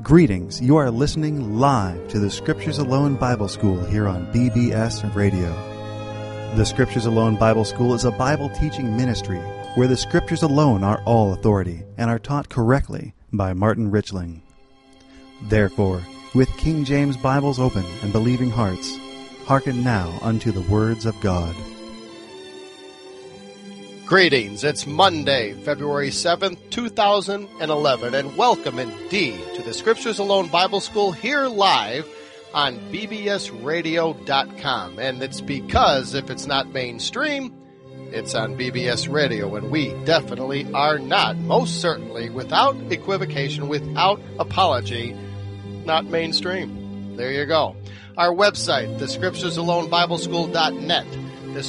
Greetings. You are listening live to the Scriptures Alone Bible School here on BBS Radio. The Scriptures Alone Bible School is a Bible teaching ministry where the Scriptures alone are all authority and are taught correctly by Martin Richling. Therefore, with King James Bibles open and believing hearts, hearken now unto the words of God. Greetings. It's Monday, February 7th, 2011, and welcome indeed to the Scriptures Alone Bible School here live on bbsradio.com. And it's because if it's not mainstream, it's on BBS Radio, and we definitely are not, most certainly, without equivocation, without apology, not mainstream. There you go. Our website, thescripturesalonebibleschool.net.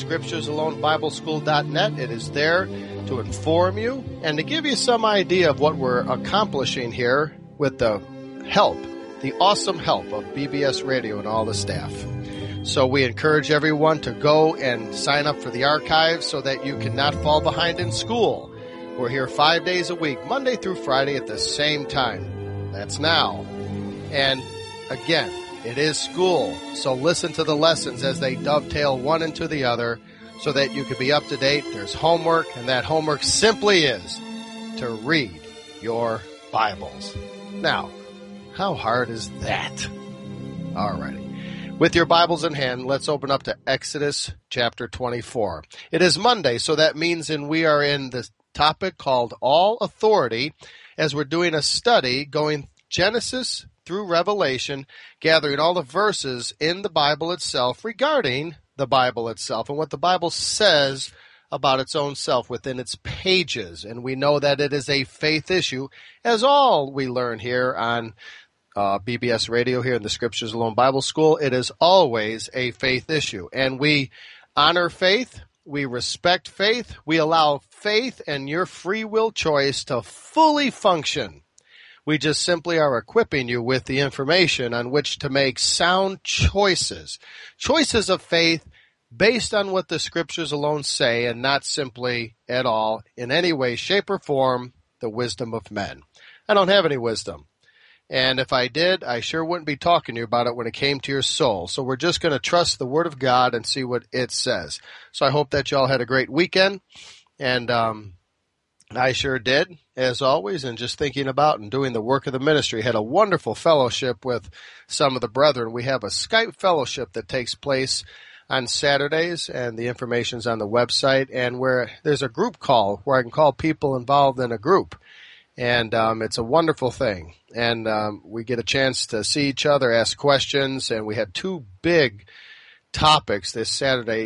thescripturesalonebibleschool.net. It is there to inform you and to give you some idea of what we're accomplishing here with the help, the awesome help of BBS Radio and all the staff. So we encourage everyone to go and sign up for the archives so that you cannot fall behind in school. We're here 5 days a week, Monday through Friday at the same time. That's now. And again, it is school, so listen to the lessons as they dovetail one into the other so that you can be up to date. There's homework, and that homework simply is to read your Bibles. Now, how hard is that? Alrighty. With your Bibles in hand, let's open up to Exodus chapter 24. It is Monday, so that means we are in the topic called All Authority as we're doing a study going Genesis through Revelation, gathering all the verses in the Bible itself regarding the Bible itself and what the Bible says about its own self within its pages. And we know that it is a faith issue, as all we learn here on BBS Radio here in the Scriptures Alone Bible School. It is always a faith issue. And we honor faith, we respect faith, we allow faith and your free will choice to fully function. We just simply are equipping you with the information on which to make sound choices. Choices of faith based on what the Scriptures alone say and not simply at all, in any way, shape, or form, the wisdom of men. I don't have any wisdom. And if I did, I sure wouldn't be talking to you about it when it came to your soul. So we're just going to trust the Word of God and see what it says. So I hope that y'all had a great weekend. And I sure did, as always, and just thinking about and doing the work of the ministry. Had a wonderful fellowship with some of the brethren. We have a Skype fellowship that takes place on Saturdays, and the information's on the website, and where there's a group call where I can call people involved in a group. And it's a wonderful thing. And we get a chance to see each other, ask questions, and we had two big topics this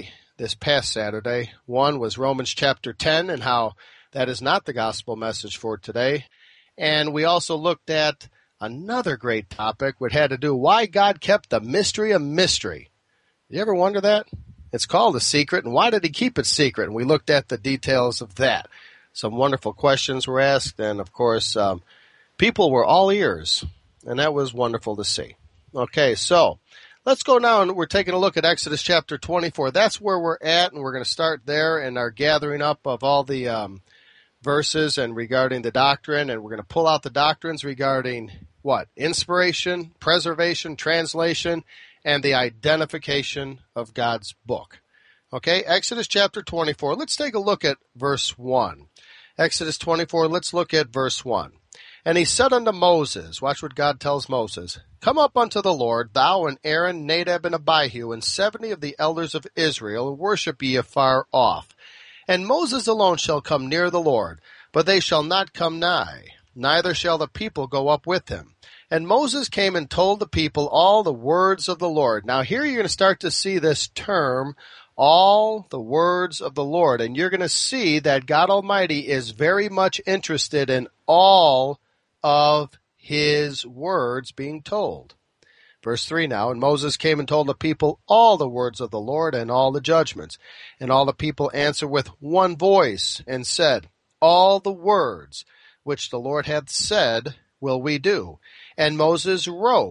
past Saturday. One was Romans chapter 10 and how that is not the gospel message for today. And we also looked at another great topic which had to do why God kept the mystery a mystery. You ever wonder that? It's called a secret, and why did he keep it secret? And we looked at the details of that. Some wonderful questions were asked, and of course, people were all ears, and that was wonderful to see. Okay, so let's go now, and we're taking a look at Exodus chapter 24. That's where we're at, and we're going to start there in our gathering up of all the verses and regarding the doctrine, and we're going to pull out the doctrines regarding what? Inspiration, preservation, translation, and the identification of God's book. Okay, Exodus chapter 24. Let's take a look at verse 1. Exodus 24, let's look at verse 1. And he said unto Moses, watch what God tells Moses, Come up unto the Lord, thou and Aaron, Nadab, and Abihu, and 70 of the elders of Israel, and worship ye afar off. And Moses alone shall come near the Lord, but they shall not come nigh, neither shall the people go up with him. And Moses came and told the people all the words of the Lord. Now here you're going to start to see this term, all the words of the Lord. And you're going to see that God Almighty is very much interested in all of his words being told. Verse 3 now, And Moses came and told the people all the words of the Lord and all the judgments. And all the people answered with one voice and said, All the words which the Lord hath said will we do. And Moses wrote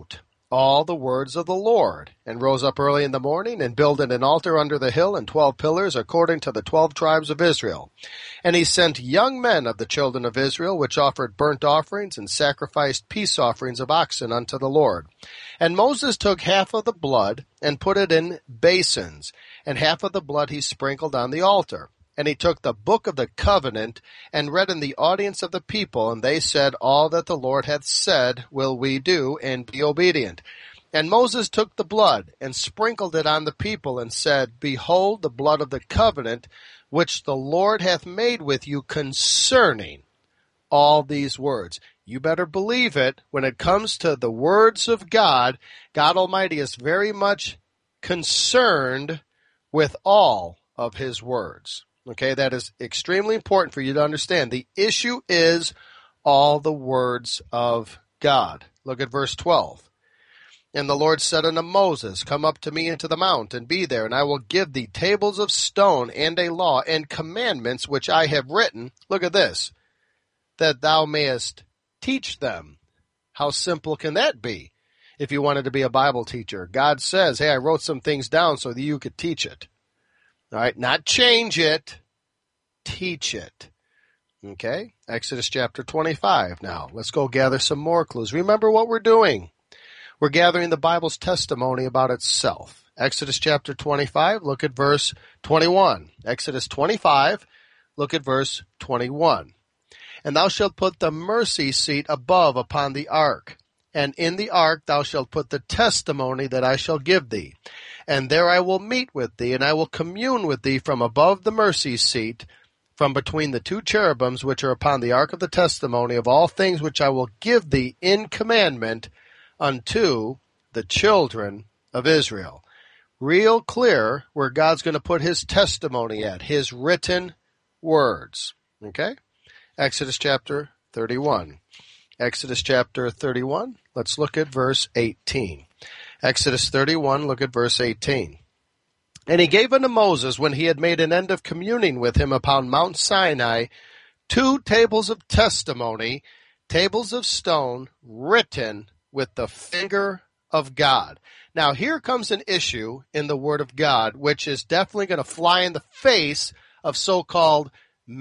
all the words of the Lord, and rose up early in the morning, and builded an altar under the hill, and 12 pillars, according to the 12 tribes of Israel. And he sent young men of the children of Israel, which offered burnt offerings, and sacrificed peace offerings of oxen unto the Lord. And Moses took half of the blood, and put it in basins, and half of the blood he sprinkled on the altar. And he took the book of the covenant, and read in the audience of the people, and they said, All that the Lord hath said will we do, and be obedient. And Moses took the blood, and sprinkled it on the people, and said, Behold the blood of the covenant, which the Lord hath made with you concerning all these words. You better believe it. When it comes to the words of God, God Almighty is very much concerned with all of his words. Okay, that is extremely important for you to understand. The issue is all the words of God. Look at verse 12. And the Lord said unto Moses, Come up to me into the mount, and be there, and I will give thee tables of stone, and a law, and commandments which I have written. Look at this. That thou mayest teach them. How simple can that be? If you wanted to be a Bible teacher, God says, hey, I wrote some things down so that you could teach it. All right, not change it, teach it. Okay, Exodus chapter 25. Now, let's go gather some more clues. Remember what we're doing. We're gathering the Bible's testimony about itself. Exodus chapter 25, look at verse 21. Exodus 25, look at verse 21. And thou shalt put the mercy seat above upon the ark. And in the ark thou shalt put the testimony that I shall give thee. And there I will meet with thee, and I will commune with thee from above the mercy seat, from between the two cherubims which are upon the ark of the testimony of all things which I will give thee in commandment unto the children of Israel. Real clear where God's going to put his testimony at, his written words. Okay? Exodus chapter 31. Exodus chapter 31, let's look at verse 18. Exodus 31, look at verse 18. And he gave unto Moses, when he had made an end of communing with him upon Mount Sinai, 2 tables of testimony, tables of stone, written with the finger of God. Now here comes an issue in the Word of God, which is definitely going to fly in the face of so-called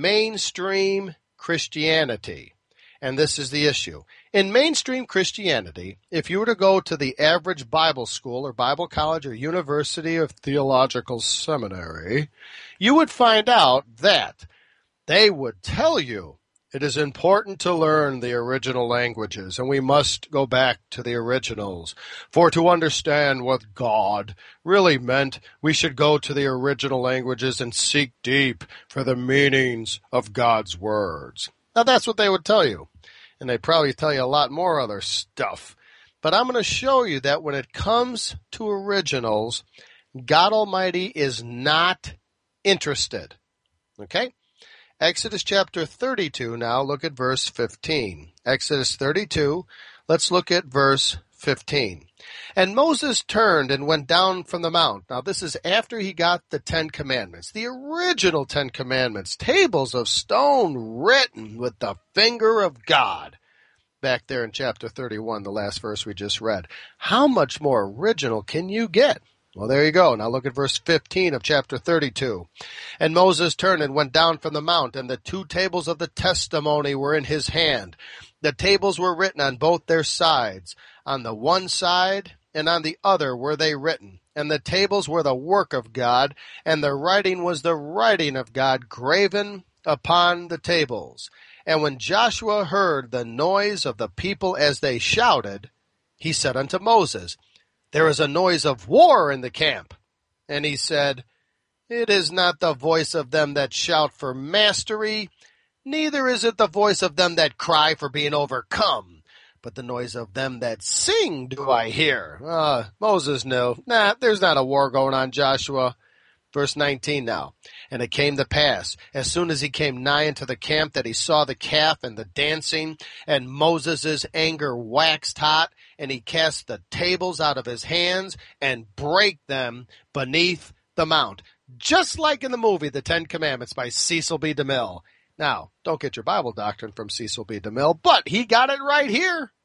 mainstream Christianity. And this is the issue. In mainstream Christianity, if you were to go to the average Bible school or Bible college or University of Theological Seminary, you would find out that they would tell you it is important to learn the original languages, and we must go back to the originals. For to understand what God really meant, we should go to the original languages and seek deep for the meanings of God's words. Now, that's what they would tell you. And they'd probably tell you a lot more other stuff. But I'm going to show you that when it comes to originals, God Almighty is not interested. Okay? Exodus chapter 32 now, look at verse 15. Exodus 32, let's look at verse 15. And Moses turned and went down from the mount. Now this is after he got the 10 commandments, the original 10 commandments, tables of stone written with the finger of God. Back there in chapter 31, the last verse we just read. How much more original can you get? Well, there you go. Now look at verse 15 of chapter 32. And Moses turned and went down from the mount, and the 2 tables of the testimony were in his hand. The tables were written on both their sides. On the one side and on the other were they written. And the tables were the work of God, and the writing was the writing of God graven upon the tables. And when Joshua heard the noise of the people as they shouted, he said unto Moses, There is a noise of war in the camp. And he said, It is not the voice of them that shout for mastery, neither is it the voice of them that cry for being overcome, but the noise of them that sing do I hear. Moses knew, there's not a war going on, Joshua. Verse 19 now. And it came to pass, as soon as he came nigh unto the camp, that he saw the calf and the dancing, and Moses' anger waxed hot, and he cast the tables out of his hands and brake them beneath the mount. Just like in the movie, The 10 Commandments by Cecil B. DeMille. Now, don't get your Bible doctrine from Cecil B. DeMille, but he got it right here.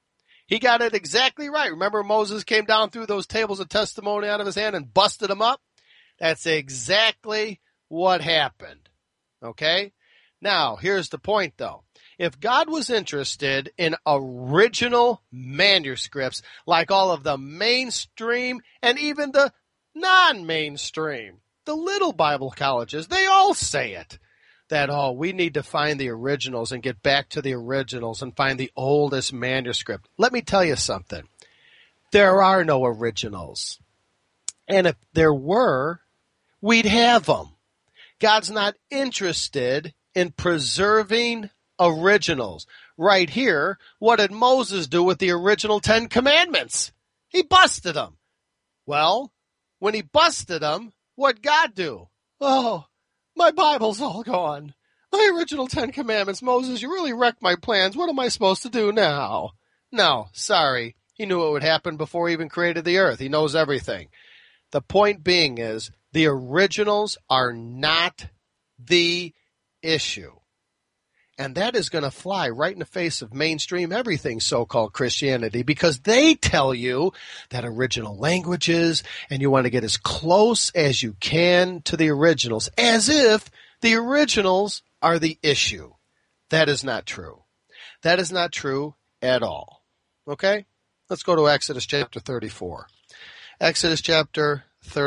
He got it exactly right. Remember Moses came down through those tables of testimony out of his hand and busted them up? That's exactly what happened. Okay? Now, here's the point, though. If God was interested in original manuscripts, like all of the mainstream and even the non-mainstream, the little Bible colleges, they all say it, that, oh, we need to find the originals and get back to the originals and find the oldest manuscript. Let me tell you something. There are no originals. And if there were, we'd have them. God's not interested in preserving originals. Right here, what did Moses do with the original 10 Commandments? He busted them. Well, when he busted them, what'd God do? Oh, my Bible's all gone. My original 10 Commandments. Moses, you really wrecked my plans. What am I supposed to do now? No, sorry. He knew what would happen before he even created the earth. He knows everything. The point being is, the originals are not the issue. And that is going to fly right in the face of mainstream everything so-called Christianity, because they tell you that original languages and you want to get as close as you can to the originals, as if the originals are the issue. That is not true. That is not true at all. Okay? Let's go to Exodus chapter 34. Exodus chapter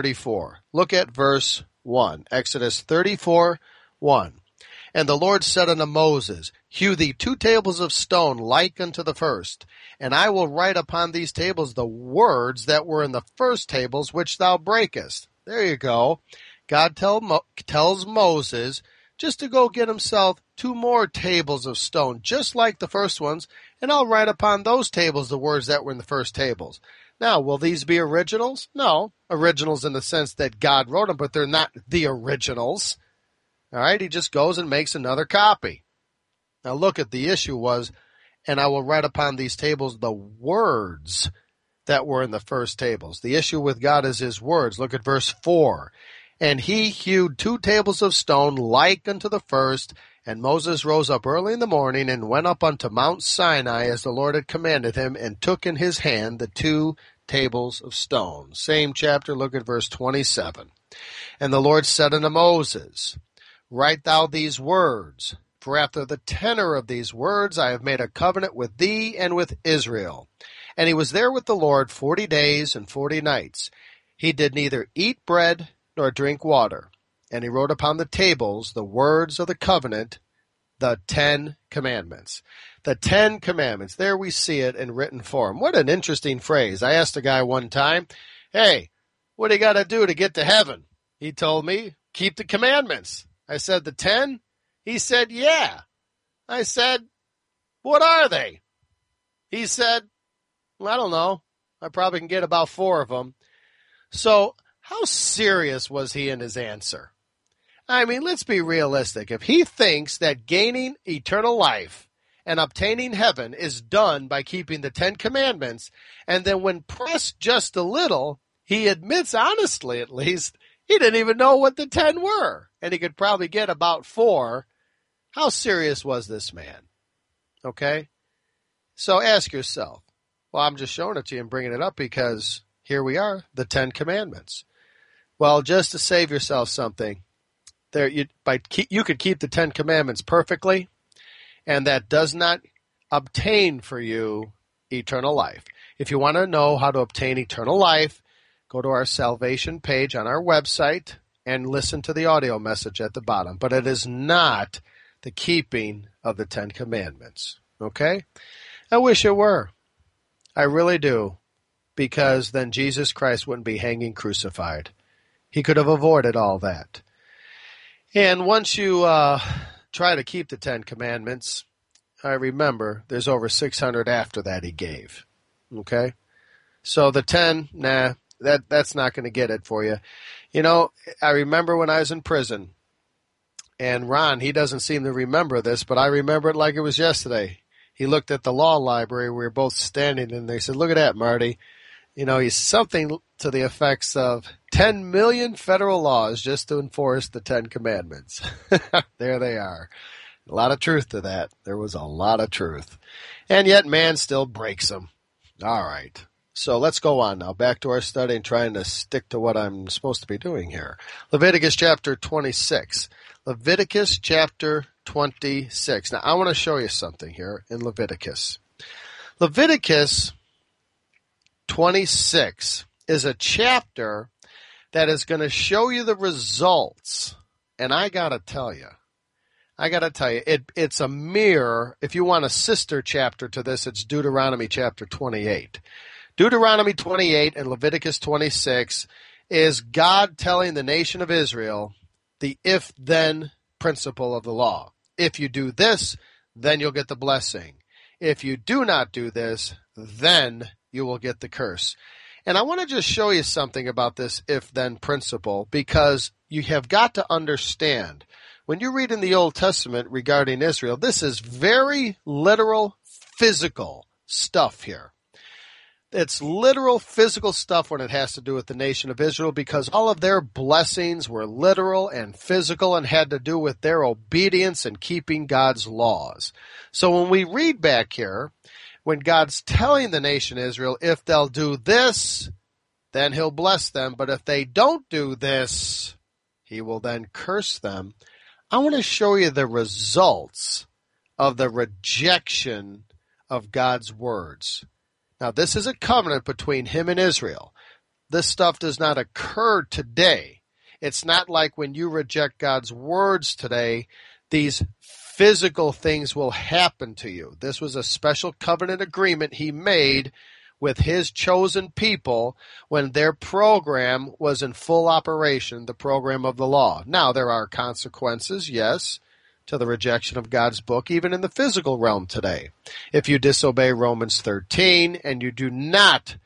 34. Look at verse 1. Exodus 34, 1. And the Lord said unto Moses, Hew thee 2 tables of stone like unto the first, and I will write upon these tables the words that were in the first tables which thou breakest. There you go. God tells Moses just to go get himself 2 more tables of stone, just like the first ones, and I'll write upon those tables the words that were in the first tables. Now, will these be originals? No, originals in the sense that God wrote them, but they're not the originals. All right, he just goes and makes another copy. Now look at the issue was, and I will write upon these tables the words that were in the first tables. The issue with God is his words. Look at verse 4. And he hewed 2 tables of stone like unto the first, and Moses rose up early in the morning and went up unto Mount Sinai as the Lord had commanded him, and took in his hand the 2 tables of stone. Same chapter, look at verse 27. And the Lord said unto Moses, Write thou these words, for after the tenor of these words I have made a covenant with thee and with Israel. And he was there with the Lord 40 days and 40 nights. He did neither eat bread nor drink water. And he wrote upon the tables the words of the covenant, the 10 Commandments. The 10 Commandments. There we see it in written form. What an interesting phrase. I asked a guy one time, hey, what do you got to do to get to heaven? He told me, keep the commandments. I said, the 10? He said, yeah. I said, what are they? He said, well, I don't know. I probably can get about 4 of them. So how serious was he in his answer? I mean, let's be realistic. If he thinks that gaining eternal life and obtaining heaven is done by keeping the 10 Commandments, and then when pressed just a little, he admits honestly at least, he didn't even know what the 10 were, and he could probably get about 4. How serious was this man? Okay? So ask yourself. Well, I'm just showing it to you and bringing it up because here we are, the 10 Commandments. Well, just to save yourself something, you could keep the 10 Commandments perfectly, and that does not obtain for you eternal life. If you want to know how to obtain eternal life, go to our salvation page on our website and listen to the audio message at the bottom. But it is not the keeping of the 10 Commandments. Okay? I wish it were. I really do. Because then Jesus Christ wouldn't be hanging crucified. He could have avoided all that. And once you try to keep the 10 Commandments, I remember there's over 600 after that he gave. Okay? So the 10, that's not going to get it for you. You know, I remember when I was in prison, and Ron, he doesn't seem to remember this, but I remember it like it was yesterday. He looked at the law library. We were both standing, and they said, look at that, Marty. You know, he's something to the effects of 10 million federal laws just to enforce the 10 Commandments. There they are. A lot of truth to that. There was a lot of truth. And yet man still breaks them. All right. So let's go on now. Back to our study and trying to stick to what I'm supposed to be doing here. Leviticus chapter 26. Leviticus chapter 26. Now I want to show you something here in Leviticus. Leviticus 26 is a chapter that is going to show you the results. And I got to tell you, it's a mirror. If you want a sister chapter to this, it's Deuteronomy chapter 28. Deuteronomy 28 and Leviticus 26 is God telling the nation of Israel the if-then principle of the law. If you do this, then you'll get the blessing. If you do not do this, then you will get the curse. And I want to just show you something about this if-then principle, because you have got to understand, when you read in the Old Testament regarding Israel, this is very literal, physical stuff here. It's literal, physical stuff when it has to do with the nation of Israel, because all of their blessings were literal and physical and had to do with their obedience and keeping God's laws. So when we read back here, when God's telling the nation Israel, if they'll do this, then he'll bless them. But if they don't do this, he will then curse them. I want to show you the results of the rejection of God's words. Now, this is a covenant between him and Israel. This stuff does not occur today. It's not like when you reject God's words today, these physical things will happen to you. This was a special covenant agreement he made with his chosen people when their program was in full operation, the program of the law. Now, there are consequences, yes, to the rejection of God's book, even in the physical realm today. If you disobey Romans 13 and you do not,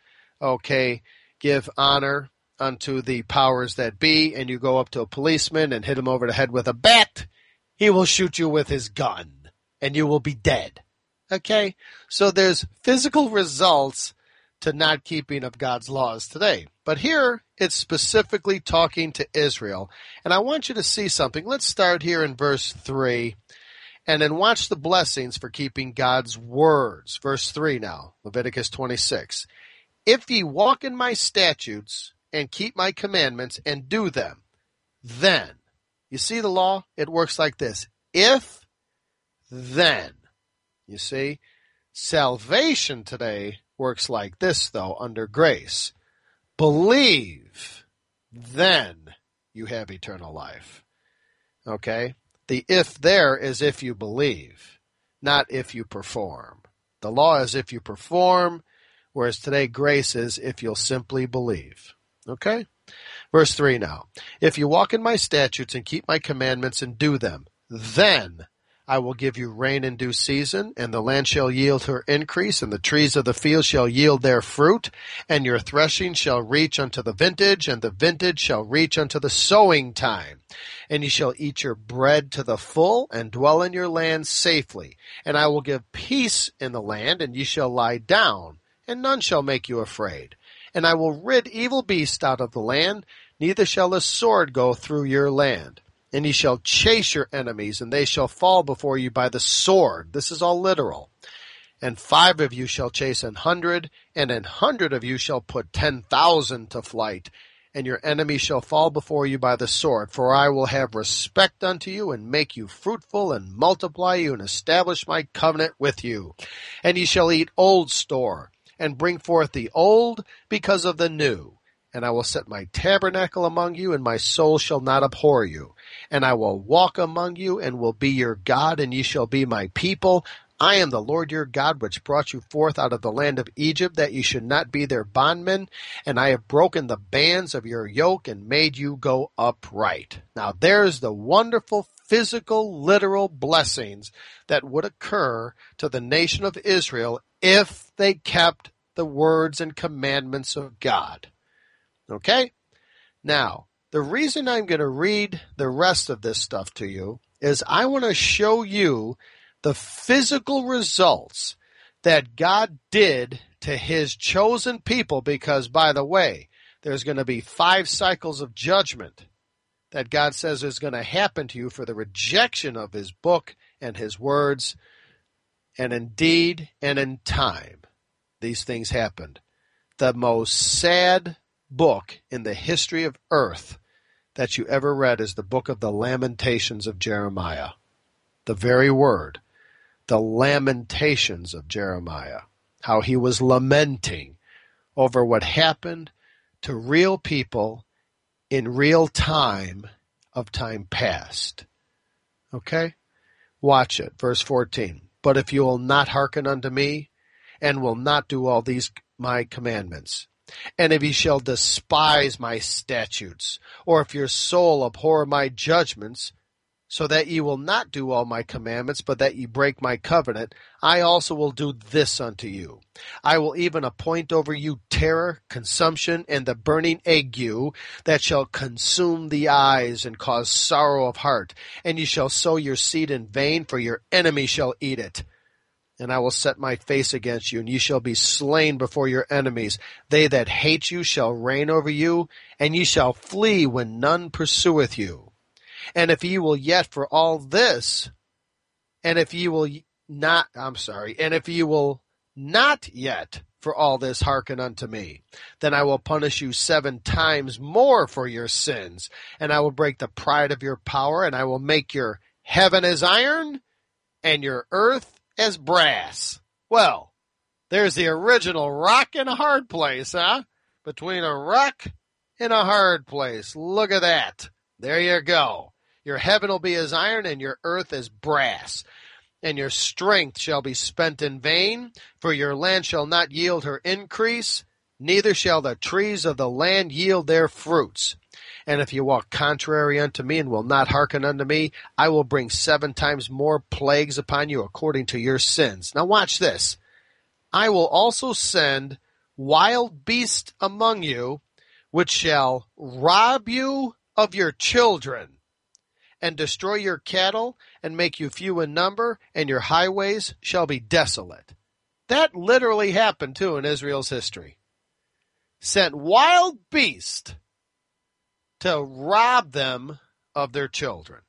give honor unto the powers that be, and you go up to a policeman and hit him over the head with a bat, he will shoot you with his gun, and you will be dead. Okay? So there's physical results to not keeping of God's laws today. But here, it's specifically talking to Israel. And I want you to see something. Let's start here in verse 3, and then watch the blessings for keeping God's words. Verse 3 now, Leviticus 26. If ye walk in my statutes and keep my commandments and do them, then, you see the law? It works like this. If, then. You see? Salvation today works like this, though, under grace. Believe, then you have eternal life. Okay? The if there is if you believe, not if you perform. The law is if you perform, whereas today grace is if you'll simply believe. Okay? Verse 3 now. If you walk in my statutes and keep my commandments and do them, then I will give you rain in due season, and the land shall yield her increase, and the trees of the field shall yield their fruit, and your threshing shall reach unto the vintage, and the vintage shall reach unto the sowing time. And ye shall eat your bread to the full, and dwell in your land safely. And I will give peace in the land, and ye shall lie down, and none shall make you afraid. And I will rid evil beasts out of the land, neither shall the sword go through your land. And ye shall chase your enemies, and they shall fall before you by the sword. This is all literal. And 5 of you shall chase 100, and 100 of you shall put 10,000 to flight. And your enemies shall fall before you by the sword. For I will have respect unto you, and make you fruitful, and multiply you, and establish my covenant with you. And ye shall eat old store, and bring forth the old because of the new. And I will set my tabernacle among you, and my soul shall not abhor you. And I will walk among you, and will be your God, and ye shall be my people. I am the Lord your God, which brought you forth out of the land of Egypt, that ye should not be their bondmen. And I have broken the bands of your yoke, and made you go upright. Now there's the wonderful physical, literal blessings that would occur to the nation of Israel if they kept the words and commandments of God. Okay? Now, the reason I'm going to read the rest of this stuff to you is I want to show you the physical results that God did to his chosen people, because, by the way, there's going to be 5 cycles of judgment that God says is going to happen to you for the rejection of his book and his words, and in deed and in time. these things happened. The most sad book in the history of earth that you ever read is the book of the Lamentations of Jeremiah. The very word, the Lamentations of Jeremiah. How he was lamenting over what happened to real people in real time of time past. Okay? Watch it. Verse 14. But if you will not hearken unto me, and will not do all these my commandments, and if ye shall despise my statutes, or if your soul abhor my judgments, so that ye will not do all my commandments, but that ye break my covenant, I also will do this unto you. I will even appoint over you terror, consumption, and the burning ague that shall consume the eyes and cause sorrow of heart. And ye shall sow your seed in vain, for your enemy shall eat it. And I will set my face against you, and ye shall be slain before your enemies. They that hate you shall reign over you, and ye shall flee when none pursueth you. And if ye will yet for all this, and if ye will not yet for all this hearken unto me, then I will punish you 7 times more for your sins, and I will break the pride of your power, and I will make your heaven as iron, and your earth as brass. Well, there's the original rock and a hard place, huh? Between a rock and a hard place. Look at that. There you go. Your heaven will be as iron, and your earth as brass. And your strength shall be spent in vain, for your land shall not yield her increase, neither shall the trees of the land yield their fruits. And if you walk contrary unto me, and will not hearken unto me, I will bring 7 times more plagues upon you according to your sins. Now watch this. I will also send wild beasts among you, which shall rob you of your children, and destroy your cattle, and make you few in number, and your highways shall be desolate. That literally happened, too, in Israel's history. Sent wild beasts to rob them of their children.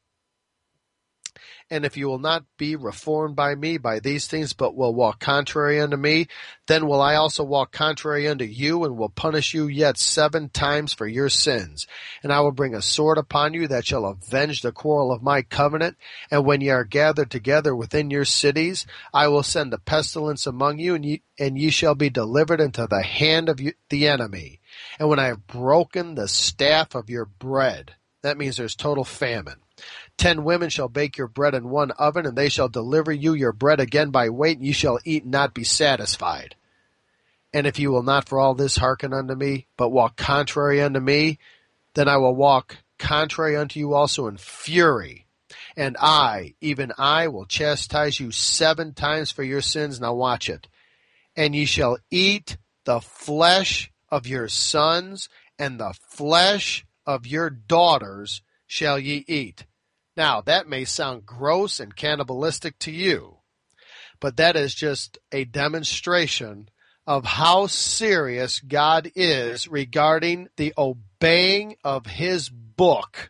And if you will not be reformed by me by these things, but will walk contrary unto me, then will I also walk contrary unto you, and will punish you yet 7 times for your sins. And I will bring a sword upon you that shall avenge the quarrel of my covenant. And when ye are gathered together within your cities, I will send a pestilence among you, and ye shall be delivered into the hand of the enemy. And when I have broken the staff of your bread, that means there's total famine. 10 women shall bake your bread in one oven, and they shall deliver you your bread again by weight, and you shall eat and not be satisfied. And if you will not for all this hearken unto me, but walk contrary unto me, then I will walk contrary unto you also in fury. And I, even I, will chastise you 7 times for your sins. Now watch it. And ye shall eat the flesh of your sons, and the flesh of your daughters shall ye eat. Now, that may sound gross and cannibalistic to you, but that is just a demonstration of how serious God is regarding the obeying of his book.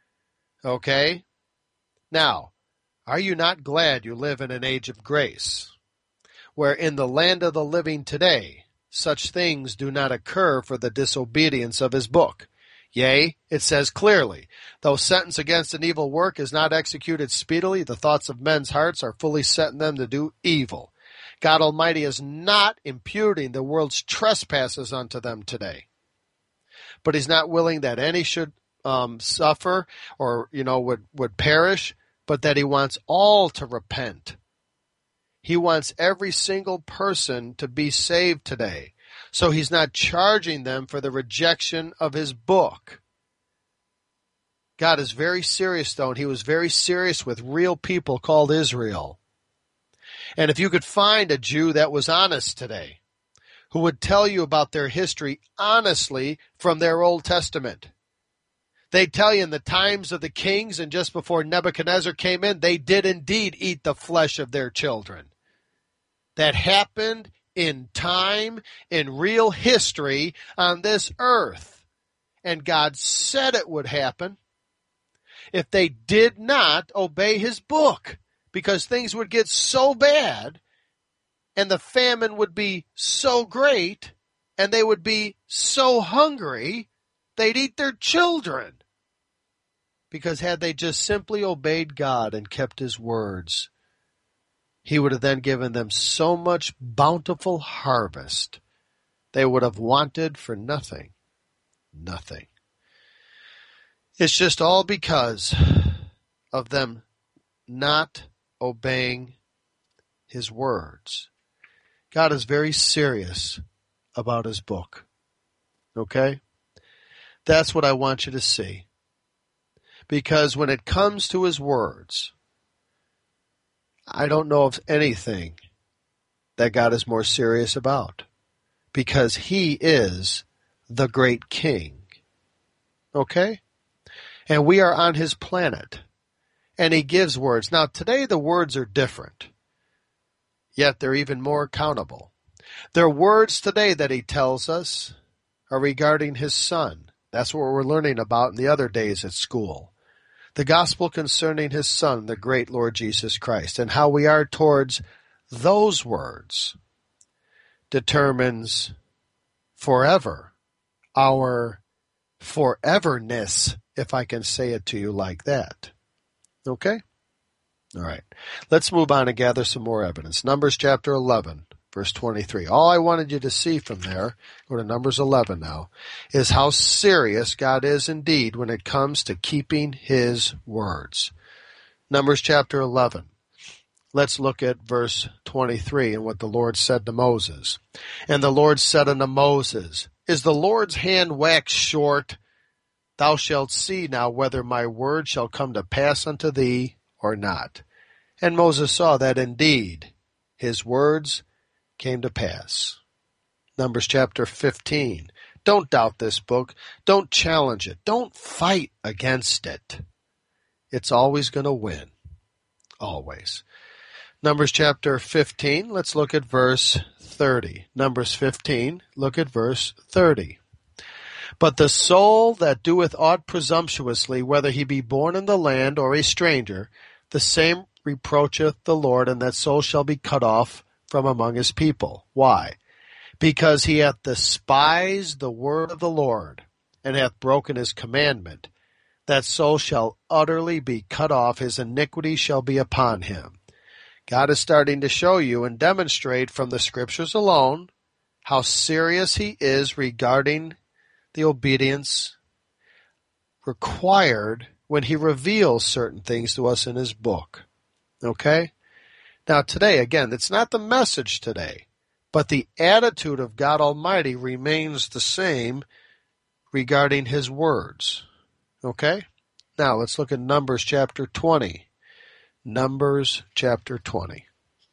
Okay? Now, are you not glad you live in an age of grace, where in the land of the living today, such things do not occur for the disobedience of his book? Yea, it says clearly, though sentence against an evil work is not executed speedily, the thoughts of men's hearts are fully set in them to do evil. God Almighty is not imputing the world's trespasses unto them today. But he's not willing that any should suffer or, would perish, but that he wants all to repent. He wants every single person to be saved today. So he's not charging them for the rejection of his book. God is very serious, though, and he was very serious with real people called Israel. And if you could find a Jew that was honest today, who would tell you about their history honestly from their Old Testament, they'd tell you in the times of the kings and just before Nebuchadnezzar came in, they did indeed eat the flesh of their children. That happened in time, in real history on this earth. And God said it would happen if they did not obey his book, because things would get so bad and the famine would be so great, and they would be so hungry, they'd eat their children. Because had they just simply obeyed God and kept His words, He would have then given them so much bountiful harvest, they would have wanted for nothing. Nothing. It's just all because of them not obeying His words. God is very serious about His book. Okay? That's what I want you to see. Because when it comes to His words, I don't know of anything that God is more serious about. Because He is the great King. Okay? And we are on His planet. And He gives words. Now, today the words are different. Yet they're even more accountable. Their words today that He tells us are regarding His Son. That's what we're learning about in the other days at school. The gospel concerning His Son, the great Lord Jesus Christ, and how we are towards those words determines forever our foreverness, if I can say it to you like that. Okay? All right. Let's move on and gather some more evidence. Numbers chapter 11, verse 23. All I wanted you to see from there, go to Numbers 11 now, is how serious God is indeed when it comes to keeping His words. Numbers chapter 11. Let's look at verse 23 and what the Lord said to Moses. And the Lord said unto Moses, Is the Lord's hand waxed short? Thou shalt see now whether my word shall come to pass unto thee or not. And Moses saw that indeed His words came to pass. Numbers chapter 15. Don't doubt this book. Don't challenge it. Don't fight against it. It's always going to win. Always. Numbers chapter 15, let's look at verse 30. Numbers 15, look at verse 30. But the soul that doeth aught presumptuously, whether he be born in the land or a stranger, the same reproacheth the Lord, and that soul shall be cut off from among His people. Why? Because he hath despised the word of the Lord, and hath broken His commandment. That soul shall utterly be cut off, his iniquity shall be upon him. God is starting to show you and demonstrate from the Scriptures alone how serious He is regarding the obedience required when He reveals certain things to us in His book. Okay? Now today, again, it's not the message today, but the attitude of God Almighty remains the same regarding His words. Okay? Now let's look at Numbers chapter 20. Numbers chapter 20.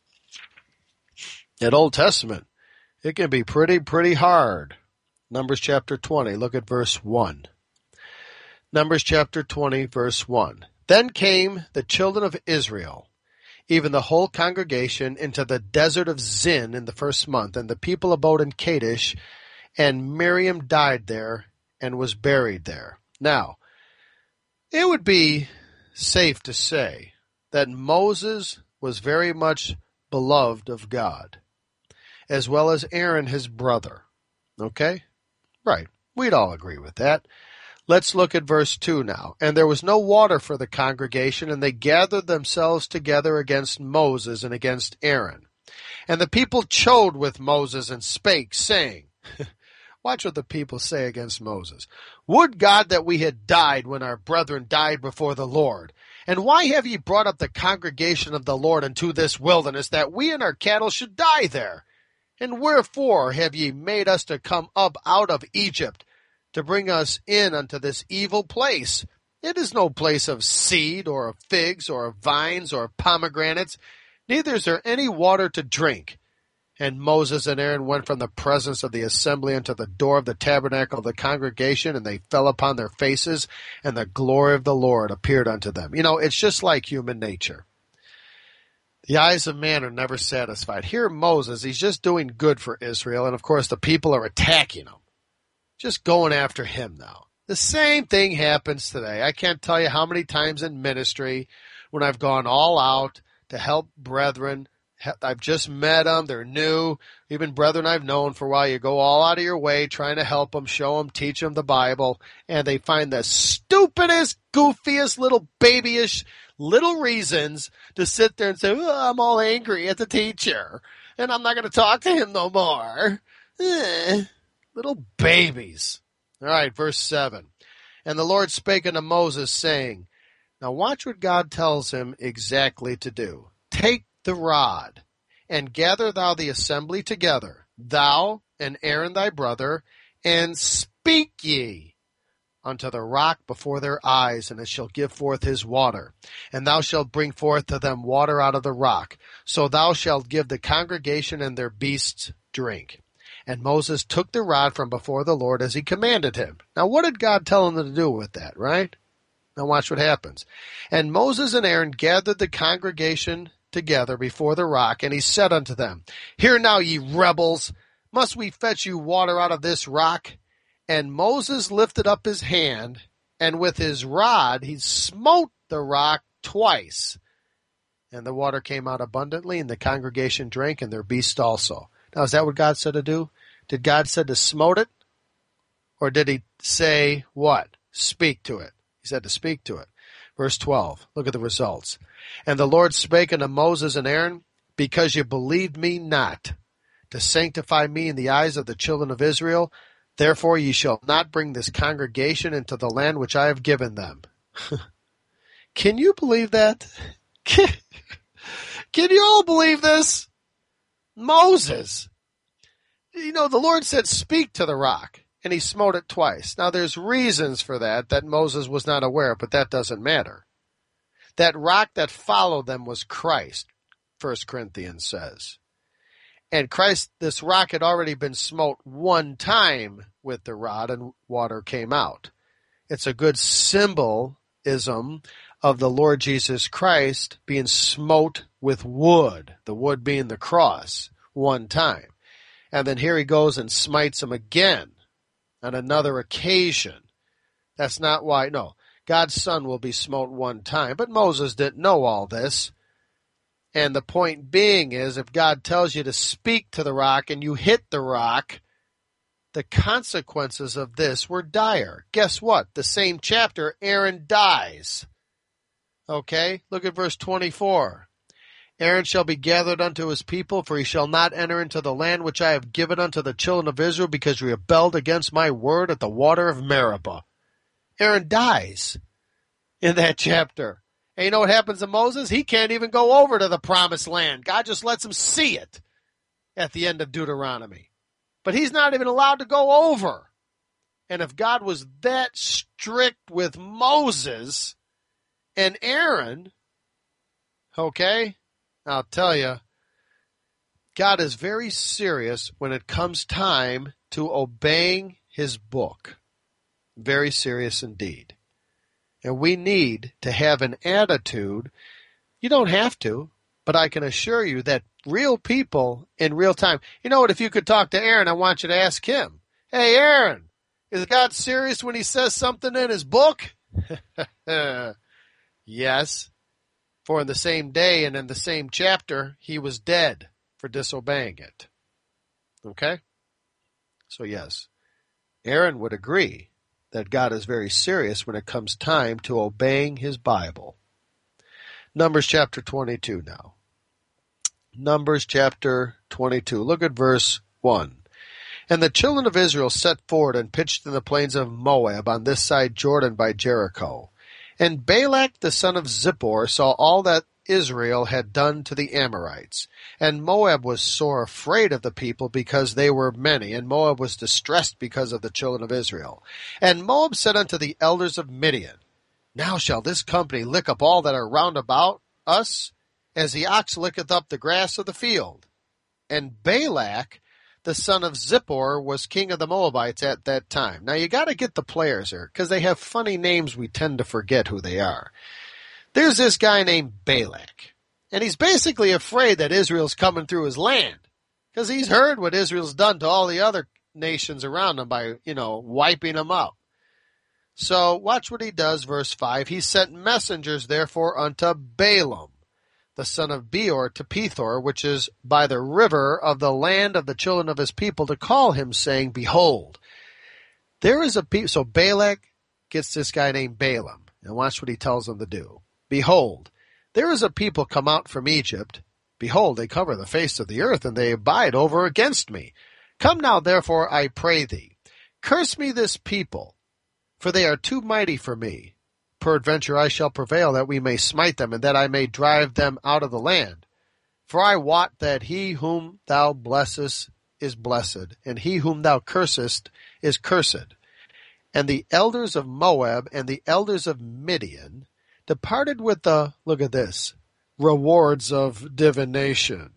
That Old Testament, it can be pretty hard. Numbers chapter 20, look at verse 1. Numbers chapter 20, verse 1. Then came the children of Israel, even the whole congregation, into the desert of Zin in the first month, and the people abode in Kadesh, and Miriam died there and was buried there. Now, it would be safe to say that Moses was very much beloved of God, as well as Aaron, his brother. Okay? Right. We'd all agree with that. Let's look at verse 2 now. And there was no water for the congregation, and they gathered themselves together against Moses and against Aaron. And the people chode with Moses and spake, saying, watch what the people say against Moses. Would God that we had died when our brethren died before the Lord. And why have ye brought up the congregation of the Lord into this wilderness, that we and our cattle should die there? And wherefore have ye made us to come up out of Egypt, to bring us in unto this evil place? It is no place of seed, or of figs, or of vines, or of pomegranates, neither is there any water to drink. And Moses and Aaron went from the presence of the assembly unto the door of the tabernacle of the congregation, and they fell upon their faces, and the glory of the Lord appeared unto them. You know, it's just like human nature. The eyes of man are never satisfied. Here Moses, he's just doing good for Israel, and of course the people are attacking him. Just going after him now. The same thing happens today. I can't tell you how many times in ministry when I've gone all out to help brethren I've just met them. They're new. Even brethren I've known for a while. You go all out of your way trying to help them, show them, teach them the Bible, and they find the stupidest, goofiest, little babyish little reasons to sit there and say, oh, I'm all angry at the teacher, and I'm not going to talk to him no more. Little babies. All right, verse 7. And the Lord spake unto Moses, saying, now watch what God tells him exactly to do. Take the rod, and gather thou the assembly together, thou and Aaron thy brother, and speak ye unto the rock before their eyes, and it shall give forth his water. And thou shalt bring forth to them water out of the rock. So thou shalt give the congregation and their beasts drink. And Moses took the rod from before the Lord as he commanded him. Now what did God tell him to do with that, right? Now watch what happens. And Moses and Aaron gathered the congregation together before the rock, and he said unto them, hear now, ye rebels, must we fetch you water out of this rock? And Moses lifted up his hand, and with his rod he smote the rock twice. And the water came out abundantly, and the congregation drank, and their beasts also. Now, is that what God said to do? Did God say to smote it? Or did he say what? Speak to it. He said to speak to it. Verse 12, look at the results. And the Lord spake unto Moses and Aaron, because you believed me not, to sanctify me in the eyes of the children of Israel, therefore ye shall not bring this congregation into the land which I have given them. Can you believe that? Can you all believe this? Moses. You know, the Lord said, speak to the rock, and he smote it twice. Now, there's reasons for that Moses was not aware of, but that doesn't matter. That rock that followed them was Christ, 1 Corinthians says. And Christ, this rock had already been smote one time with the rod, and water came out. It's a good symbolism of the Lord Jesus Christ being smote with wood, the wood being the cross, one time. And then here he goes and smites him again on another occasion. That's not why, no. God's son will be smote one time, but Moses didn't know all this. And the point being is, if God tells you to speak to the rock and you hit the rock, the consequences of this were dire. Guess what? The same chapter, Aaron dies. Okay, look at verse 24. Aaron shall be gathered unto his people, for he shall not enter into the land which I have given unto the children of Israel, because you rebelled against my word at the water of Meribah. Aaron dies in that chapter. And you know what happens to Moses? He can't even go over to the promised land. God just lets him see it at the end of Deuteronomy. But he's not even allowed to go over. And if God was that strict with Moses and Aaron, okay, I'll tell you, God is very serious when it comes time to obeying his book. Very serious indeed. And we need to have an attitude. You don't have to, but I can assure you that real people in real time. You know what? If you could talk to Aaron, I want you to ask him, hey, Aaron, is God serious when he says something in his book? Yes. For in the same day and in the same chapter, he was dead for disobeying it. Okay? So yes, Aaron would agree that God is very serious when it comes time to obeying his Bible. Numbers chapter 22 now. Numbers chapter 22. Look at verse 1. And the children of Israel set forward and pitched in the plains of Moab on this side Jordan by Jericho. And Balak the son of Zippor saw all that Israel had done to the Amorites. And Moab was sore afraid of the people because they were many, and Moab was distressed because of the children of Israel. And Moab said unto the elders of Midian, now shall this company lick up all that are round about us, as the ox licketh up the grass of the field. And Balak the son of Zippor was king of the Moabites at that time. Now you got to get the players here, because they have funny names we tend to forget who they are. There's this guy named Balak, and he's basically afraid that Israel's coming through his land, because he's heard what Israel's done to all the other nations around him by, wiping them out. So watch what he does, verse 5. He sent messengers therefore unto Balaam, the son of Beor, to Pethor, which is by the river of the land of the children of his people, to call him, saying, Behold, there is a people. So Balak gets this guy named Balaam, and watch what he tells him to do. Behold, there is a people come out from Egypt. Behold, they cover the face of the earth, and they abide over against me. Come now, therefore, I pray thee, curse me this people, for they are too mighty for me. Peradventure I shall prevail, that we may smite them, and that I may drive them out of the land. For I wot that he whom thou blessest is blessed, and he whom thou cursest is cursed. And the elders of Moab and the elders of Midian departed with the, look at this, rewards of divination.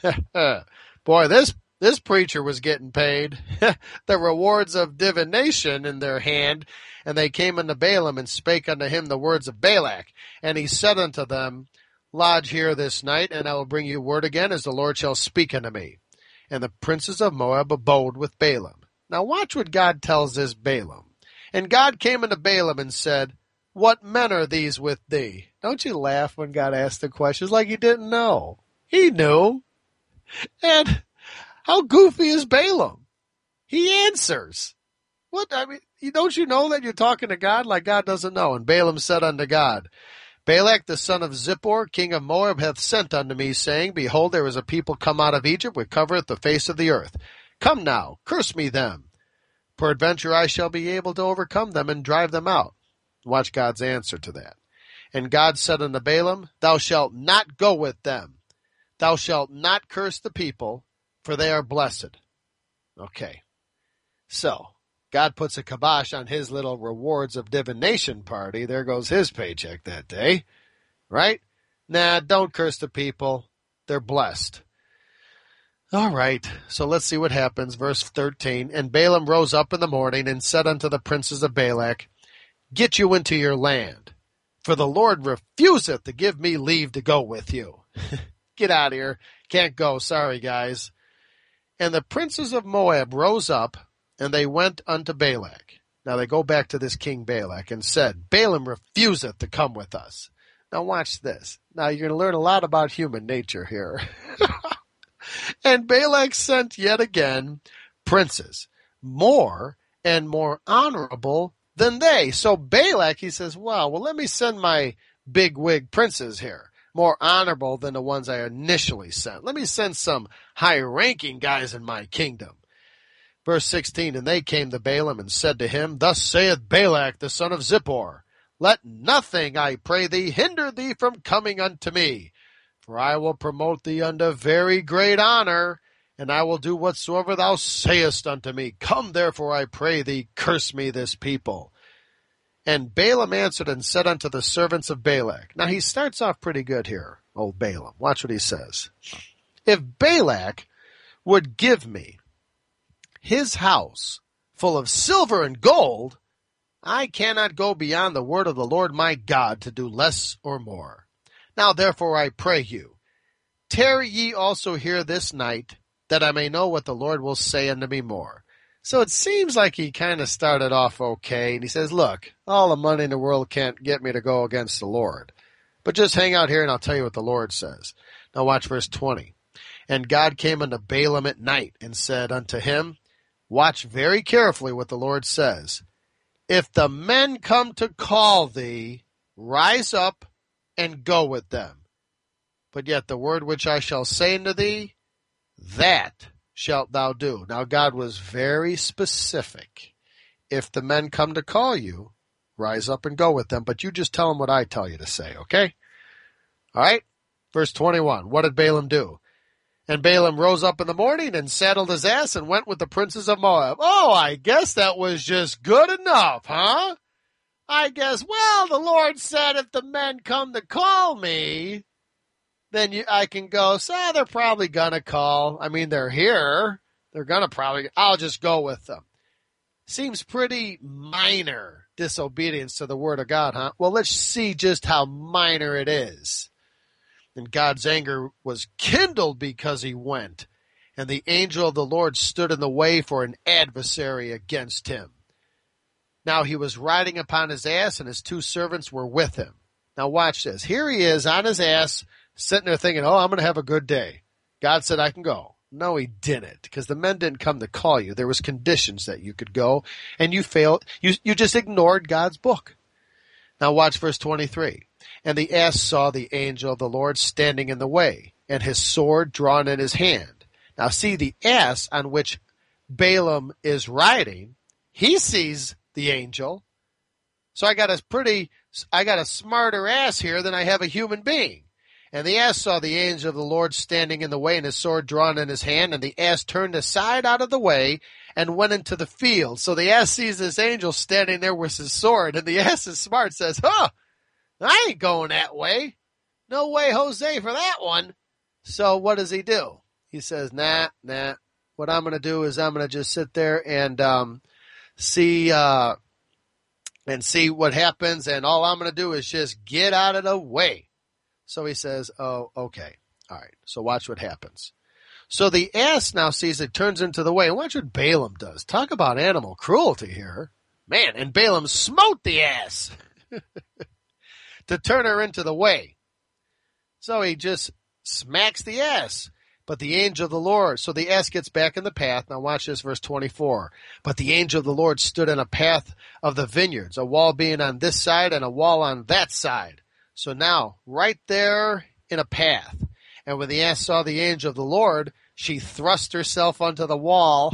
Boy, this preacher was getting paid. The rewards of divination in their hand. And they came unto Balaam and spake unto him the words of Balak. And he said unto them, Lodge here this night, and I will bring you word again, as the Lord shall speak unto me. And the princes of Moab abode with Balaam. Now watch what God tells this Balaam. And God came unto Balaam and said, What men are these with thee? Don't you laugh when God asks the questions like he didn't know. He knew. And how goofy is Balaam? He answers. What? I mean, don't you know that you're talking to God like God doesn't know? And Balaam said unto God, Balak the son of Zippor, king of Moab, hath sent unto me, saying, Behold, there is a people come out of Egypt, which covereth the face of the earth. Come now, curse me them. Peradventure I shall be able to overcome them and drive them out. Watch God's answer to that. And God said unto Balaam, Thou shalt not go with them. Thou shalt not curse the people, for they are blessed. Okay. So, God puts a kibosh on his little rewards of divination party. There goes his paycheck that day. Right? Nah, don't curse the people. They're blessed. All right. So let's see what happens. Verse 13. And Balaam rose up in the morning and said unto the princes of Balak, Get you into your land, for the Lord refuseth to give me leave to go with you. Get out of here. Can't go. Sorry, guys. And the princes of Moab rose up, and they went unto Balak. Now they go back to this king Balak and said, Balaam refuseth to come with us. Now watch this. Now you're going to learn a lot about human nature here. And Balak sent yet again princes, more and more honorable than they. So Balak, he says, well, let me send my bigwig princes here, more honorable than the ones I initially sent. Let me send some high-ranking guys in my kingdom. Verse 16, and they came to Balaam and said to him, Thus saith Balak the son of Zippor, Let nothing, I pray thee, hinder thee from coming unto me. For I will promote thee unto very great honor, and I will do whatsoever thou sayest unto me. Come therefore, I pray thee, curse me this people. And Balaam answered and said unto the servants of Balak. Now he starts off pretty good here, old Balaam. Watch what he says. If Balak would give me his house full of silver and gold, I cannot go beyond the word of the Lord my God to do less or more. Now therefore I pray you, tarry ye also here this night, that I may know what the Lord will say unto me more. So it seems like he kind of started off okay, and he says, look, all the money in the world can't get me to go against the Lord. But just hang out here and I'll tell you what the Lord says. Now watch verse 20. And God came unto Balaam at night and said unto him, Watch very carefully what the Lord says. If the men come to call thee, rise up and go with them. But yet the word which I shall say unto thee, that shalt thou do. Now God was very specific. If the men come to call you, rise up and go with them, but you just tell them what I tell you to say, okay? All right? Verse 21, what did Balaam do? And Balaam rose up in the morning and saddled his ass and went with the princes of Moab. Oh, I guess that was just good enough, huh? I guess, well, the Lord said if the men come to call me, then I can go. So they're probably going to call. I mean, they're here. They're going to probably, I'll just go with them. Seems pretty minor disobedience to the word of God, huh? Well, let's see just how minor it is. And God's anger was kindled because he went. And the angel of the Lord stood in the way for an adversary against him. Now he was riding upon his ass, and his two servants were with him. Now watch this. Here he is on his ass, sitting there thinking, oh, I'm going to have a good day. God said I can go. No, he didn't, because the men didn't come to call you. There was conditions that you could go, and you failed. You just ignored God's book. Now watch verse 23. And the ass saw the angel of the Lord standing in the way, and his sword drawn in his hand. Now see, the ass on which Balaam is riding, he sees the angel. So I got a smarter ass here than I have a human being. And the ass saw the angel of the Lord standing in the way and his sword drawn in his hand, and the ass turned aside out of the way and went into the field. So the ass sees this angel standing there with his sword, and the ass is smart, says, I ain't going that way. No way, Jose, for that one. So what does he do? He says, nah. What I'm going to do is I'm going to just sit there and see what happens, and all I'm going to do is just get out of the way. So he says, oh, okay. All right. So watch what happens. So the ass now sees it, turns into the way. And watch what Balaam does. Talk about animal cruelty here. Man, and Balaam smote the ass to turn her into the way. So he just smacks the ass. But the angel of the Lord, so the ass gets back in the path. Now watch this, verse 24. But the angel of the Lord stood in a path of the vineyards, a wall being on this side and a wall on that side. So now, right there in a path. And when the ass saw the angel of the Lord, she thrust herself onto the wall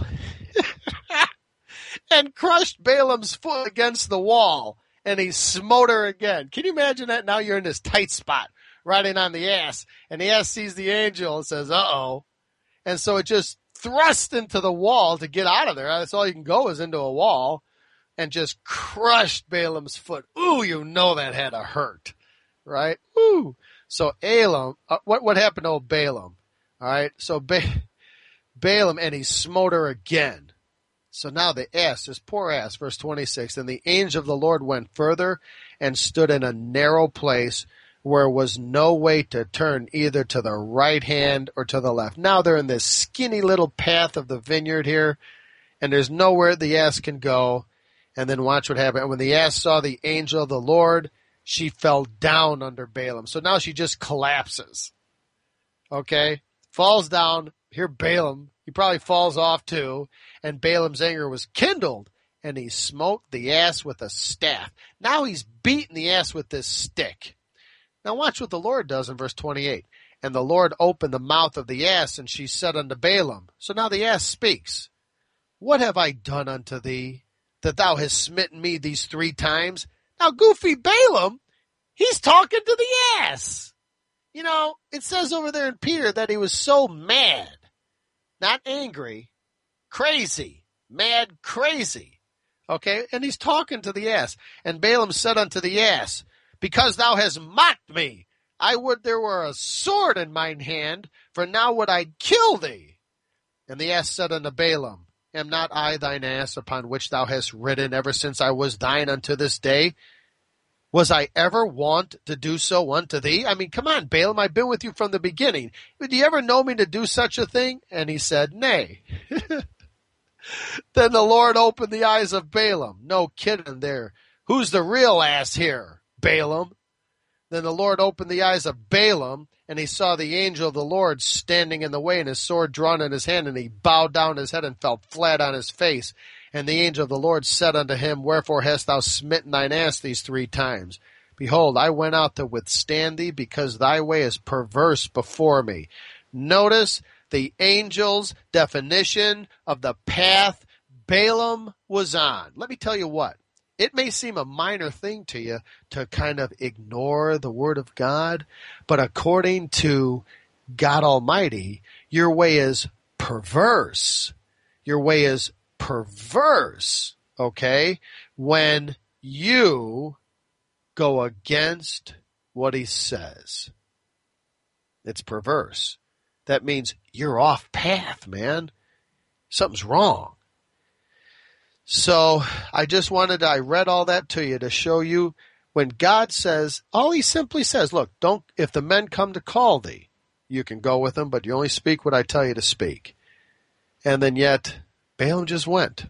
and crushed Balaam's foot against the wall. And he smote her again. Can you imagine that? Now you're in this tight spot, riding on the ass. And the ass sees the angel and says, uh-oh. And so it just thrust into the wall to get out of there. That's all you can go is into a wall. And just crushed Balaam's foot. Ooh, you know that had to hurt. Right? Ooh. So Balaam, what happened to old Balaam? All right. So Balaam, and he smote her again. So now the ass, this poor ass, verse 26, and the angel of the Lord went further and stood in a narrow place where was no way to turn either to the right hand or to the left. Now they're in this skinny little path of the vineyard here, and there's nowhere the ass can go. And then watch what happened. And when the ass saw the angel of the Lord, she fell down under Balaam. So now she just collapses. Okay? Falls down. Here Balaam, he probably falls off too. And Balaam's anger was kindled. And he smote the ass with a staff. Now he's beating the ass with this stick. Now watch what the Lord does in verse 28. And the Lord opened the mouth of the ass, and she said unto Balaam. So now the ass speaks. What have I done unto thee, that thou hast smitten me these 3 times? Now, goofy Balaam, he's talking to the ass. You know, it says over there in Peter that he was so mad, not angry, crazy, mad, crazy. Okay, and he's talking to the ass. And Balaam said unto the ass, because thou hast mocked me, I would there were a sword in mine hand, for now would I kill thee. And the ass said unto Balaam, am not I thine ass upon which thou hast ridden ever since I was thine unto this day? Was I ever wont to do so unto thee? I mean, come on, Balaam, I've been with you from the beginning. Do you ever know me to do such a thing? And he said, nay. Then the Lord opened the eyes of Balaam. No kidding there. Who's the real ass here? Balaam. Then the Lord opened the eyes of Balaam, and he saw the angel of the Lord standing in the way, and his sword drawn in his hand, and he bowed down his head and fell flat on his face. And the angel of the Lord said unto him, wherefore hast thou smitten thine ass these 3 times? Behold, I went out to withstand thee, because thy way is perverse before me. Notice the angel's definition of the path Balaam was on. Let me tell you what. It may seem a minor thing to you to kind of ignore the word of God, but according to God Almighty, your way is perverse. Your way is perverse, okay, when you go against what he says. It's perverse. That means you're off path, man. Something's wrong. So I read all that to you to show you when God says, all he simply says, look, if the men come to call thee, you can go with them, but you only speak what I tell you to speak. And then yet, Balaam just went.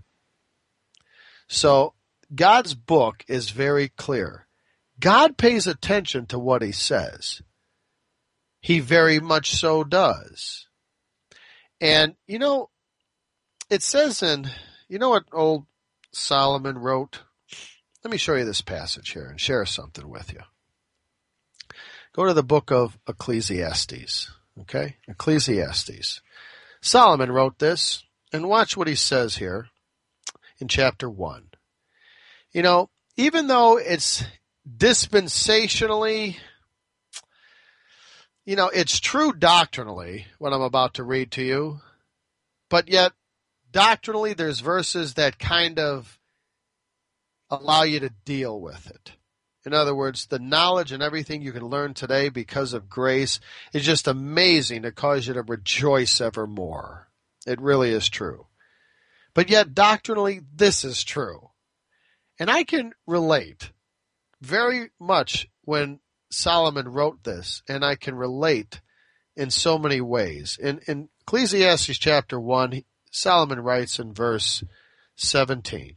So God's book is very clear. God pays attention to what he says. He very much so does. And, it says you know what old Solomon wrote? Let me show you this passage here and share something with you. Go to the book of Ecclesiastes, okay? Ecclesiastes. Solomon wrote this, and watch what he says here in chapter 1. Even though it's dispensationally, it's true doctrinally, what I'm about to read to you, but yet doctrinally there's verses that kind of allow you to deal with it. In other words, the knowledge and everything you can learn today because of grace is just amazing to cause you to rejoice evermore. It really is true. But yet doctrinally, this is true. And I can relate very much when Solomon wrote this, and I can relate in so many ways. In Ecclesiastes chapter 1, Solomon writes in verse 17,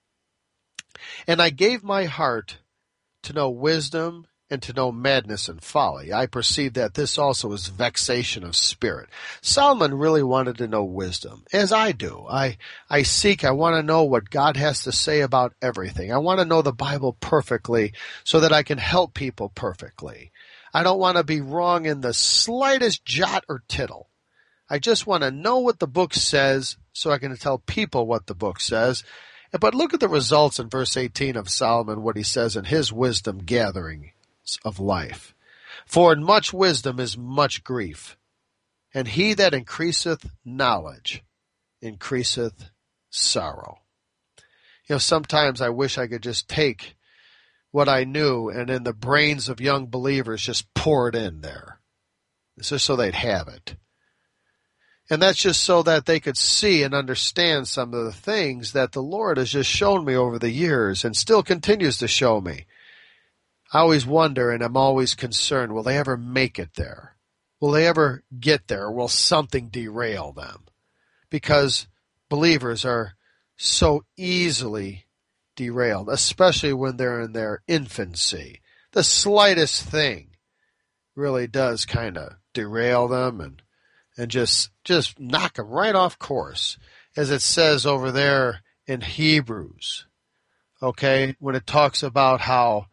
"And I gave my heart to know wisdom and to know madness and folly. I perceive that this also is vexation of spirit." Solomon really wanted to know wisdom, as I do. I want to know what God has to say about everything. I want to know the Bible perfectly so that I can help people perfectly. I don't want to be wrong in the slightest jot or tittle. I just want to know what the book says so I can tell people what the book says. But look at the results in verse 18 of Solomon, what he says in his wisdom gathering of life. "For in much wisdom is much grief, and he that increaseth knowledge increaseth sorrow." Sometimes I wish I could just take what I knew and in the brains of young believers just pour it in there. It's just so they'd have it. And that's just so that they could see and understand some of the things that the Lord has just shown me over the years and still continues to show me. I always wonder, and I'm always concerned, will they ever make it there? Will they ever get there? Or will something derail them? Because believers are so easily derailed, especially when they're in their infancy. The slightest thing really does kind of derail them and just knock them right off course, as it says over there in Hebrews, okay, when it talks about how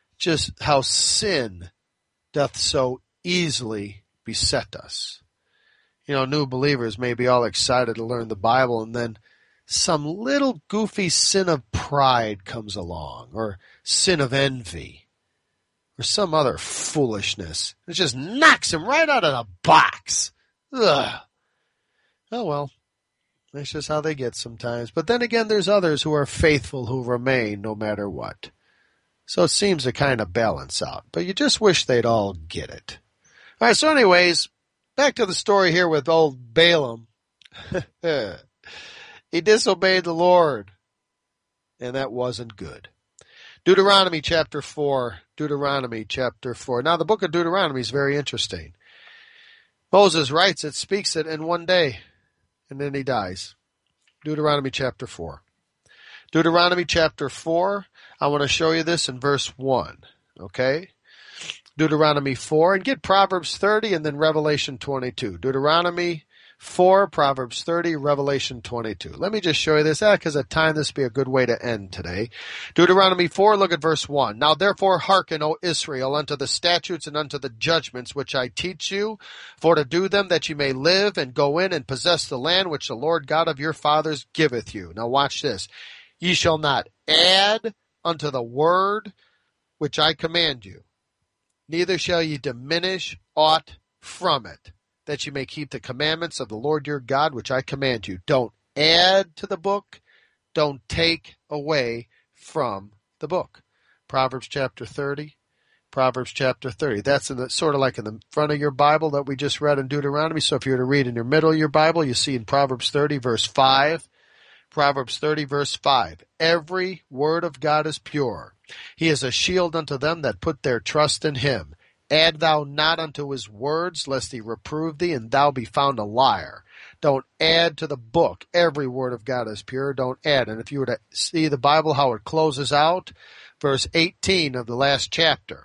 sin doth so easily beset us. New believers may be all excited to learn the Bible, and then some little goofy sin of pride comes along, or sin of envy, or some other foolishness. It just knocks them right out of the box. Ugh. Oh well, that's just how they get sometimes. But then again, there's others who are faithful, who remain no matter what. So it seems to kind of balance out. But you just wish they'd all get it. All right, so anyways, back to the story here with old Balaam. He disobeyed the Lord, and that wasn't good. Deuteronomy chapter 4. Now, the book of Deuteronomy is very interesting. Moses writes it, speaks it in one day, and then he dies. Deuteronomy chapter 4. Deuteronomy chapter 4, I want to show you this in verse 1, okay? Deuteronomy 4, and get Proverbs 30 and then Revelation 22. Deuteronomy 4, Proverbs 30, Revelation 22. Let me just show you this, because of time, this would be a good way to end today. Deuteronomy 4, look at verse 1. "Now therefore hearken, O Israel, unto the statutes and unto the judgments which I teach you, for to do them that you may live and go in and possess the land which the Lord God of your fathers giveth you." Now watch this. "Ye shall not add unto the word which I command you, neither shall ye diminish aught from it, that you may keep the commandments of the Lord your God, which I command you." Don't add to the book. Don't take away from the book. Proverbs chapter 30. Proverbs chapter 30. That's sort of like in the front of your Bible that we just read in Deuteronomy. So if you were to read in your middle of your Bible, you see in Proverbs 30, verse 5. Proverbs 30, verse 5. "Every word of God is pure. He is a shield unto them that put their trust in him. Add thou not unto his words, lest he reprove thee, and thou be found a liar." Don't add to the book. Every word of God is pure. Don't add. And if you were to see the Bible, how it closes out, verse 18 of the last chapter.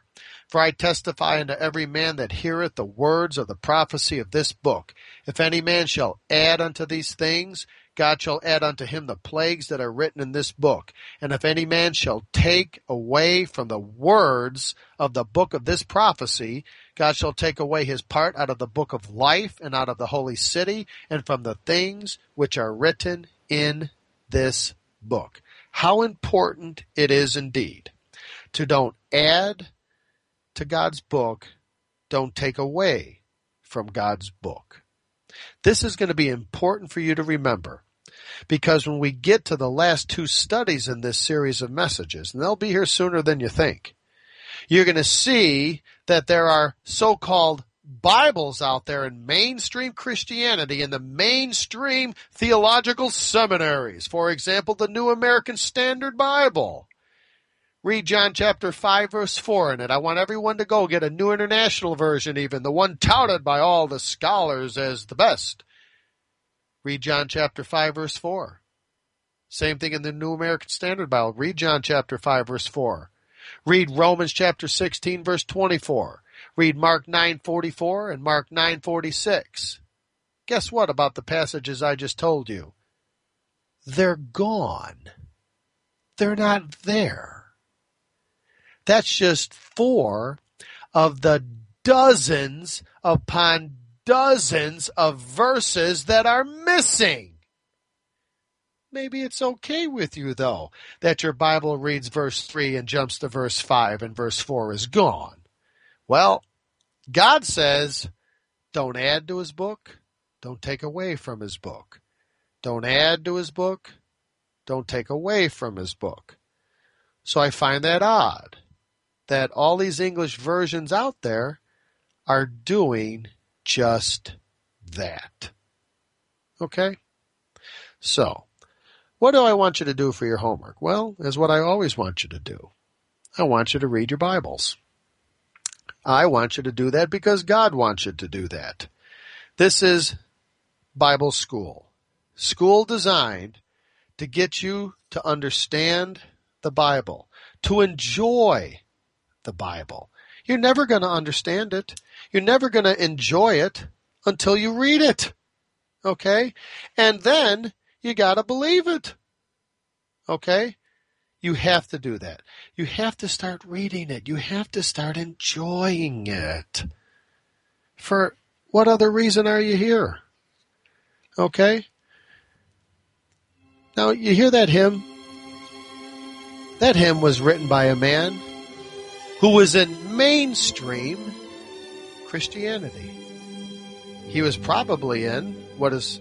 For I testify unto every man that heareth the words of the prophecy of this book. If any man shall add unto these things, God shall add unto him the plagues that are written in this book. And if any man shall take away from the words of the book of this prophecy, God shall take away his part out of the book of life and out of the holy city and from the things which are written in this book. How important it is indeed to don't add to God's book, don't take away from God's book. This is going to be important for you to remember, because when we get to the last two studies in this series of messages, and they'll be here sooner than you think, you're going to see that there are so-called Bibles out there in mainstream Christianity, in the mainstream theological seminaries. For example, the New American Standard Bible. Read John chapter 5, verse 4 in it. I want everyone to go get a New International Version even, the one touted by all the scholars as the best. Read John chapter 5, verse 4. Same thing in the New American Standard Bible. Read John chapter 5, verse 4. Read Romans chapter 16, verse 24. Read Mark 9:44 and Mark 9:46. Guess what about the passages I just told you? They're gone. They're not there. That's just 4 of the dozens upon dozens of verses that are missing. Maybe it's okay with you, though, that your Bible reads verse 3 and jumps to verse 5 and verse 4 is gone. Well, God says, don't add to his book, don't take away from his book. Don't add to his book, don't take away from his book. So I find that odd, that all these English versions out there are doing just that. Okay? So, what do I want you to do for your homework? Well, is what I always want you to do. I want you to read your Bibles. I want you to do that because God wants you to do that. This is Bible school. School designed to get you to understand the Bible, to enjoy the Bible. You're never going to understand it. You're never going to enjoy it until you read it. Okay? And then you got to believe it. Okay? You have to do that. You have to start reading it. You have to start enjoying it. For what other reason are you here? Okay? Now, you hear that hymn? That hymn was written by a man who was in mainstream Christianity. He was probably in what is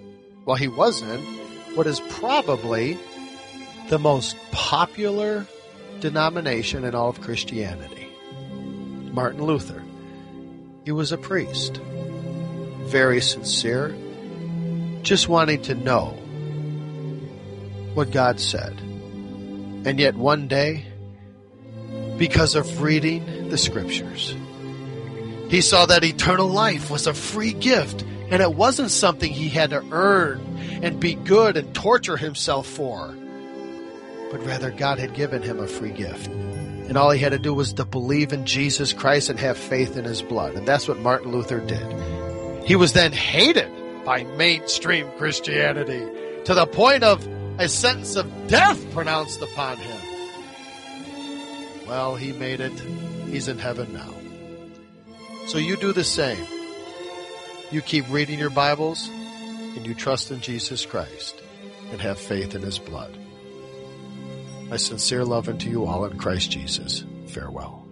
probably the most popular denomination in all of Christianity. Martin Luther. He was a priest. Very sincere. Just wanting to know what God said. And yet one day, because of reading the scriptures, he saw that eternal life was a free gift, and it wasn't something he had to earn and be good and torture himself for, but rather God had given him a free gift. And all he had to do was to believe in Jesus Christ and have faith in his blood. And that's what Martin Luther did. He was then hated by mainstream Christianity to the point of a sentence of death pronounced upon him. Well, he made it. He's in heaven now. So you do the same. You keep reading your Bibles and you trust in Jesus Christ and have faith in his blood. My sincere love unto you all in Christ Jesus. Farewell.